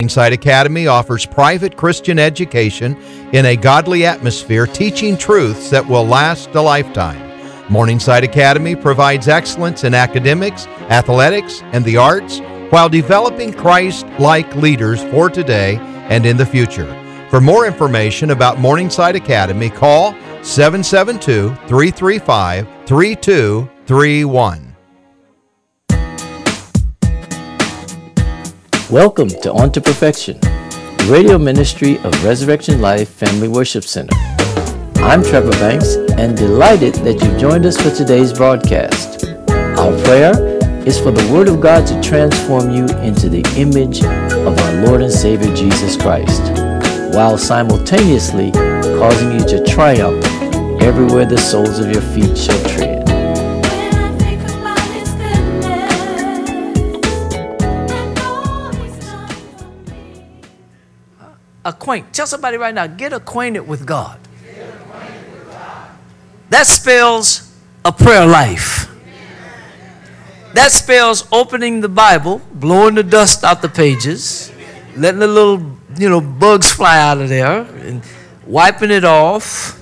Morningside Academy offers private Christian education in a godly atmosphere, teaching truths that will last a lifetime. Morningside Academy provides excellence in academics, athletics, and the arts while developing Christ-like leaders for today and in the future. For more information about Morningside Academy, call 772-335-3231. Welcome to On to Perfection, the radio ministry of Resurrection Life Family Worship Center. I'm Trevor Banks and delighted that you joined us for today's broadcast. Our prayer is for the Word of God to transform you into the image of our Lord and Savior Jesus Christ, while simultaneously causing you to triumph everywhere the soles of your feet shall tread. Tell somebody right now, get acquainted with God. That spells a prayer life. That spells opening the Bible, blowing the dust out the pages, letting the little, bugs fly out of there, and wiping it off,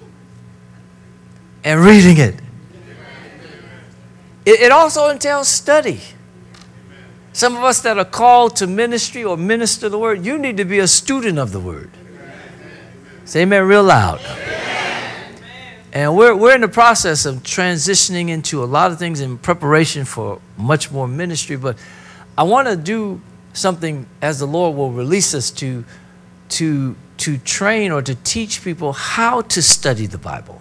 and reading it. It also entails study. Some of us that are called to ministry or minister the word, you need to be a student of the word. Say amen real loud. And we're in the process of transitioning into a lot of things in preparation for much more ministry. But I want to do something as the Lord will release us to train or to teach people how to study the Bible.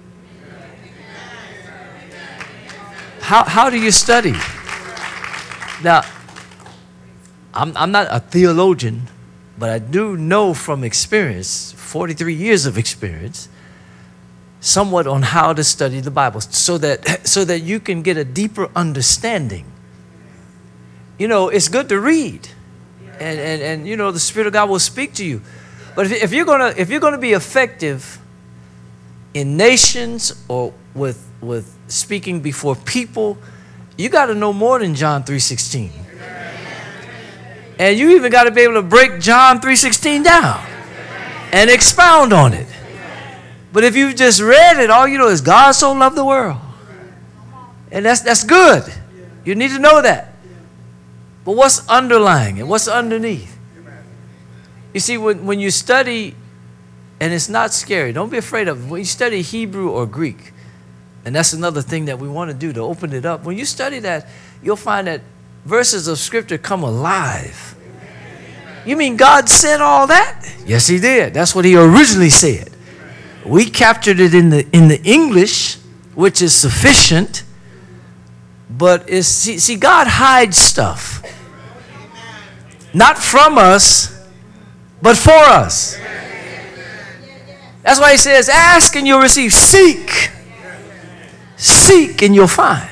How do you study? Now, I'm not a theologian, but I do know from experience, 43 years of experience, somewhat on how to study the Bible so that you can get a deeper understanding. It's good to read, and the Spirit of God will speak to you. But if you're gonna be effective in nations or with speaking before people, you got to know more than John 3:16. And you even got to be able to break John 3:16 down and expound on it. But if you've just read it, all you know is God so loved the world. And that's good. You need to know that. But what's underlying and what's underneath? You see, when you study, and it's not scary, don't be afraid of it. When you study Hebrew or Greek, and that's another thing that we want to do to open it up. When you study that, you'll find that verses of Scripture come alive. You mean God said all that? Yes, He did. That's what He originally said. We captured it in the English, which is sufficient. But see, God hides stuff, not from us, but for us. That's why He says, "Ask and you'll receive. Seek and you'll find.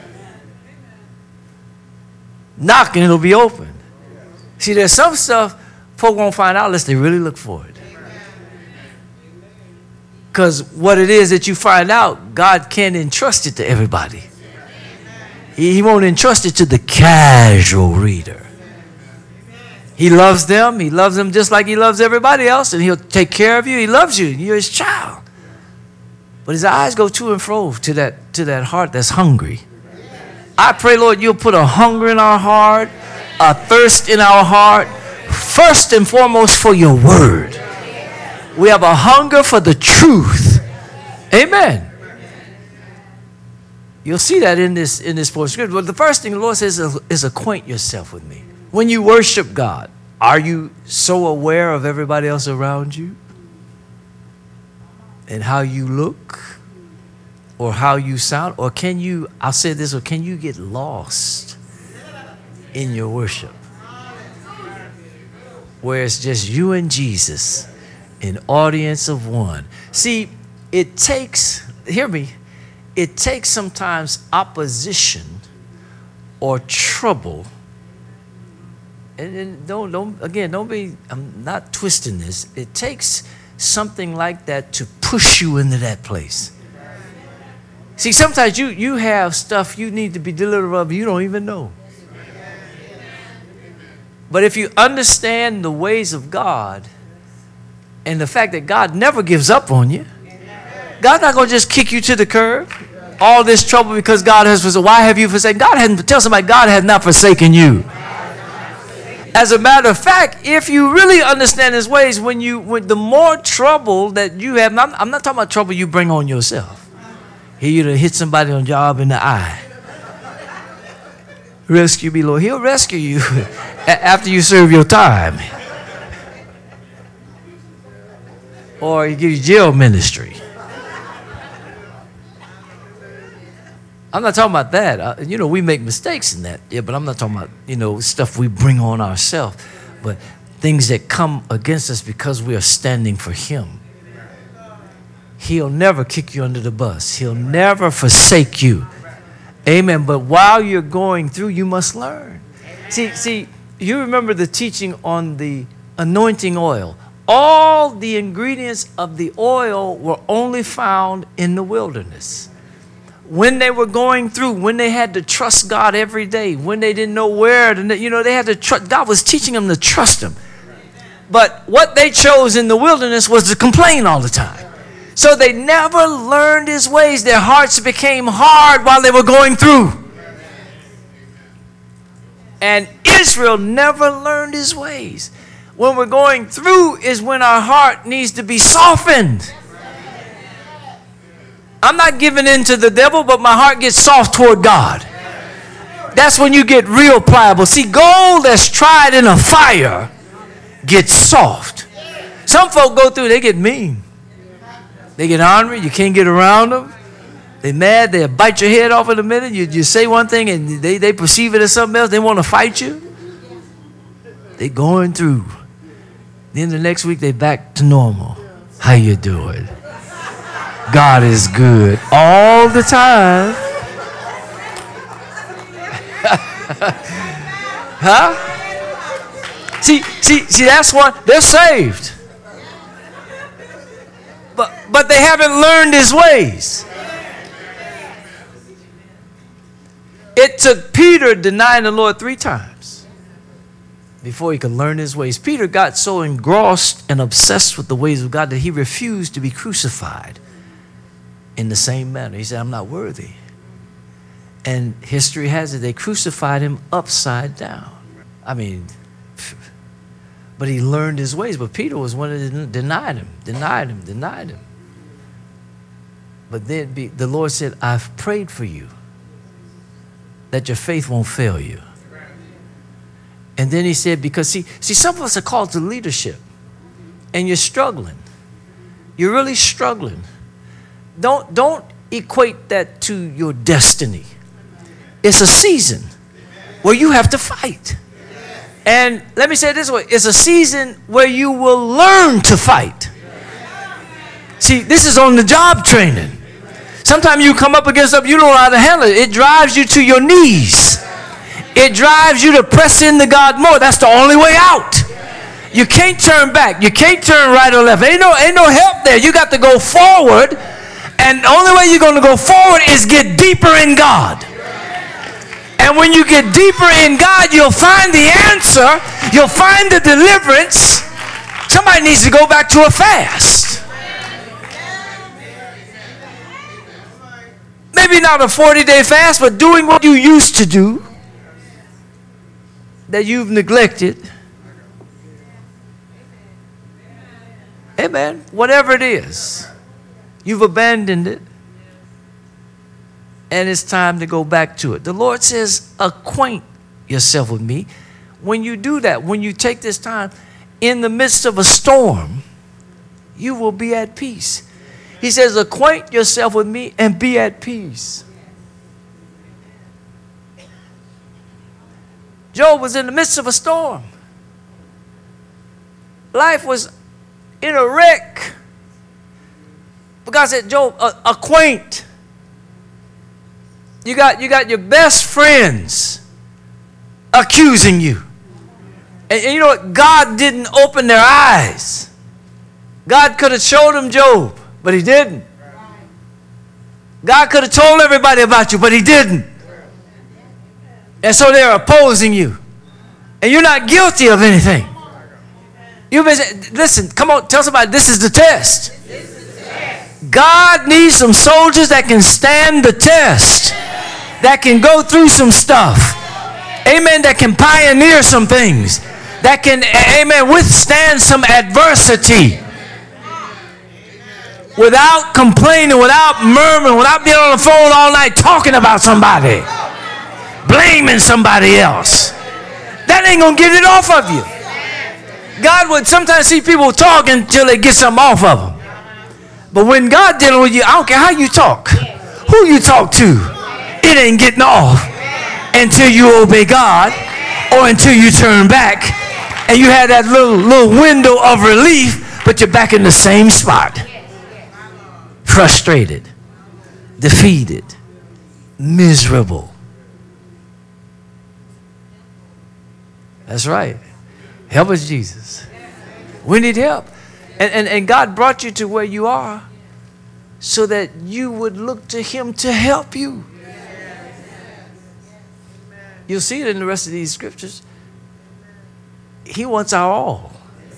Knock and it'll be open." See, there's some stuff folk won't find out unless they really look for it. Because what it is that you find out, God can't entrust it to everybody. He won't entrust it to the casual reader. He loves them. He loves them just like He loves everybody else, and He'll take care of you. He loves you. You're His child. But His eyes go to and fro to that heart that's hungry. I pray, Lord, You'll put a hunger in our heart, a thirst in our heart, first and foremost for Your word. We have a hunger for the truth. Amen. You'll see that in this portion of Scripture. But the first thing the Lord says is acquaint yourself with me. When you worship God, are you so aware of everybody else around you? And how you look? Or how you sound? Or can you get lost in your worship? Where it's just you and Jesus, an audience of one. See, it takes sometimes opposition or trouble. And don't be, I'm not twisting this. It takes something like that to push you into that place. See, sometimes you have stuff you need to be delivered of, you don't even know. But if you understand the ways of God and the fact that God never gives up on you, God's not going to just kick you to the curb. All this trouble because God has forsaken. Why have you forsaken? God hasn't. Tell somebody, God has not forsaken you. As a matter of fact, if you really understand His ways, when the more trouble that you have, I'm not talking about trouble you bring on yourself. Here you to hit somebody on job in the eye. Rescue me, Lord. He'll rescue you after you serve your time. Or He give you jail ministry. I'm not talking about that. We make mistakes in that. Yeah, but I'm not talking about, stuff we bring on ourselves. But things that come against us because we are standing for Him. He'll never kick you under the bus. He'll never forsake you. Amen. But while you're going through, you must learn. See, you remember the teaching on the anointing oil. All the ingredients of the oil were only found in the wilderness. When they were going through, when they had to trust God every day, when they didn't know where, they had to trust. God was teaching them to trust Him. But what they chose in the wilderness was to complain all the time. So they never learned His ways. Their hearts became hard while they were going through. And Israel never learned His ways. When we're going through is when our heart needs to be softened. I'm not giving in to the devil, but my heart gets soft toward God. That's when you get real pliable. See, gold that's tried in a fire gets soft. Some folk go through, they get mean. They get ornery, you can't get around them. They're mad, they'll bite your head off in a minute. You say one thing and they perceive it as something else. They want to fight you. They're going through. Then the next week they back to normal. How you doing? God is good all the time. Huh? See, that's what they're saved. But they haven't learned His ways. It took Peter denying the Lord 3 times before he could learn His ways. Peter got so engrossed and obsessed with the ways of God that he refused to be crucified in the same manner. He said, I'm not worthy. And history has it, they crucified Him upside down. But he learned His ways. But Peter was one that denied him. But then the Lord said, I've prayed for you that your faith won't fail you. And then He said, because see, some of us are called to leadership. And you're struggling. You're really struggling. Don't equate that to your destiny. It's a season where you have to fight. And let me say it this way. It's a season where you will learn to fight. See, this is on the job training. Sometimes you come up against something you don't know how to handle it. It drives you to your knees. It drives you to press into God more. That's the only way out. You can't turn back. You can't turn right or left. Ain't no help there. You got to go forward. And the only way you're going to go forward is get deeper in God. And when you get deeper in God, you'll find the answer. You'll find the deliverance. Somebody needs to go back to a fast. Maybe not a 40-day fast, but doing what you used to do that you've neglected. Amen. Whatever it is, you've abandoned it. And it's time to go back to it. The Lord says, acquaint yourself with me. When you do that, when you take this time, in the midst of a storm, you will be at peace. He says, acquaint yourself with me and be at peace. Job was in the midst of a storm. Life was in a wreck. But God said, Job, acquaint. You got your best friends accusing you. And you know what? God didn't open their eyes. God could have showed them Job, but He didn't. God could have told everybody about you, but He didn't. And so they're opposing you. And you're not guilty of anything. You've been, listen, come on, tell somebody, this is the test. God needs some soldiers that can stand the test, that can go through some stuff. Amen, that can pioneer some things, that can, amen, withstand some adversity without complaining, without murmuring, without being on the phone all night talking about somebody, blaming somebody else. That ain't gonna get it off of you. God would sometimes see people talk until they get something off of them. But when God dealing with you, I don't care how you talk, who you talk to, it ain't getting off until you obey God or until you turn back and you have that little window of relief, but you're back in the same spot. Frustrated, defeated, miserable. That's right. Help us, Jesus. We need help. And God brought you to where you are so that you would look to him to help you. You'll see it in the rest of these scriptures. He wants our all.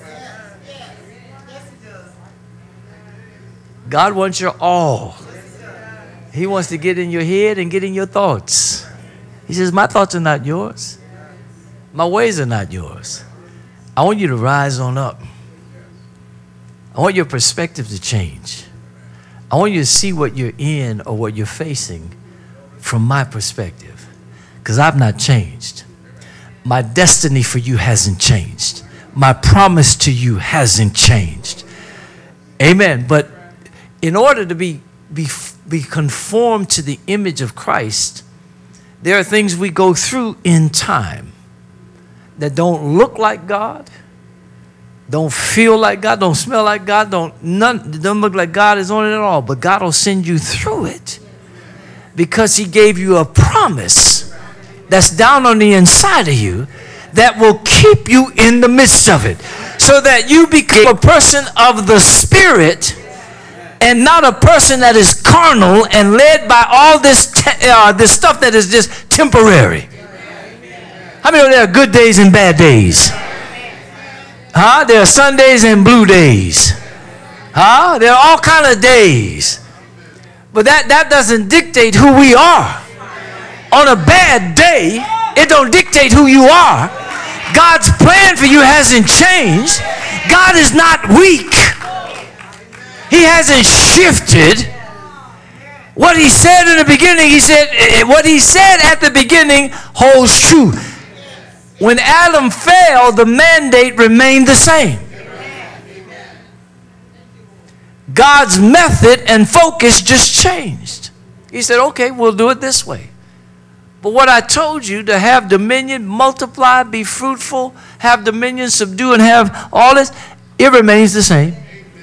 God wants your all. He wants to get in your head and get in your thoughts. He says, my thoughts are not yours. My ways are not yours. I want you to rise on up. I want your perspective to change. I want you to see what you're in or what you're facing from my perspective, because I've not changed. My destiny for you hasn't changed. My promise to you hasn't changed. Amen. But in order to be conformed to the image of Christ, there are things we go through in time that don't look like God, don't feel like God, don't smell like God, don't look like God is on it at all. But God will send you through it because he gave you a promise that's down on the inside of you that will keep you in the midst of it, so that you become a person of the Spirit and not a person that is carnal and led by all this stuff that is just temporary. How many know there are good days and bad days? Huh? There are Sundays and blue days. Huh? There are all kind of days. But that doesn't dictate who we are. On a bad day, it don't dictate who you are. God's plan for you hasn't changed. God is not weak. He hasn't shifted. What he said in the beginning, what he said at the beginning holds true. When Adam fell, the mandate remained the same. God's method and focus just changed. He said, okay, we'll do it this way. But what I told you, to have dominion, multiply, be fruitful, have dominion, subdue, and have all this, it remains the same.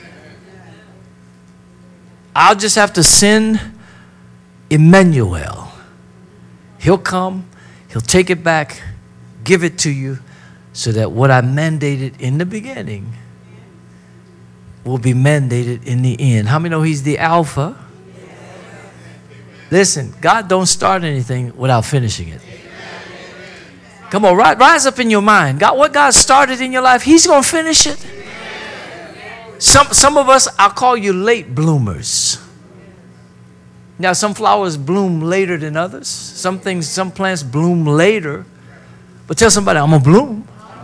I'll just have to send Emmanuel. He'll come, he'll take it back, give it to you, so that what I mandated in the beginning will be mandated in the end. How many know he's the Alpha? Listen, God don't start anything without finishing it. Come on, rise up in your mind. God, what God started in your life, he's going to finish it. Some of us, I'll call you late bloomers. Now, some flowers bloom later than others. Some plants bloom later. But tell somebody, I'm going to bloom.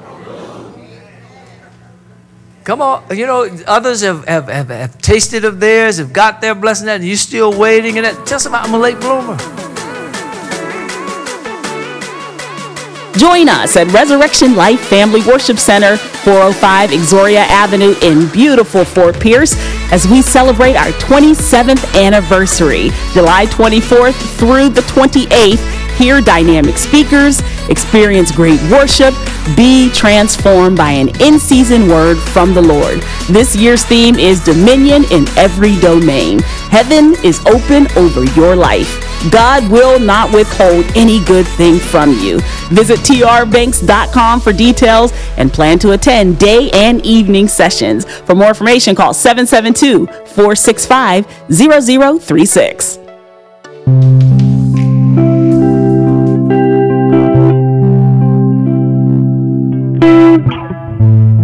Come on. You know, others have tasted of theirs, have got their blessing, and you're still waiting. And tell somebody, I'm a late bloomer. Join us at Resurrection Life Family Worship Center, 405 Exoria Avenue in beautiful Fort Pierce, as we celebrate our 27th anniversary, July 24th through the 28th. Hear dynamic speakers, experience great worship, be transformed by an in-season word from the Lord. This year's theme is Dominion in Every Domain. Heaven is open over your life. God will not withhold any good thing from you. Visit trbanks.com for details and plan to attend day and evening sessions. For more information, call 772-465-0036.